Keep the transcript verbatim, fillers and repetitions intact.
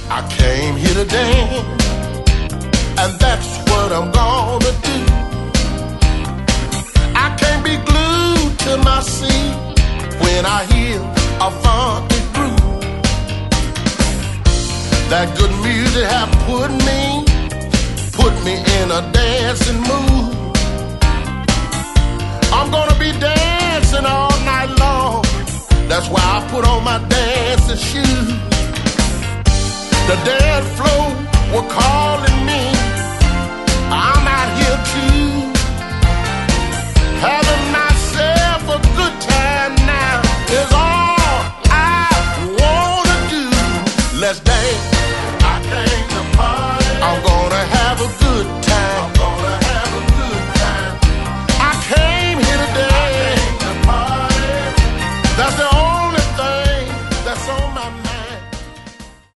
I came here to dance, and that's what I'm gonna do. I can't be glued to my seat when I hear a funky groove. That good music have put me, put me in a dancing mood. I'm gonna be dancing all night long. That's why I put on my dancing shoes. The dance floor were calling me. I'm out here too, having myself a good time now is all I wanna do. Let's dance. I came to party. I'm gonna have a good time. I'm gonna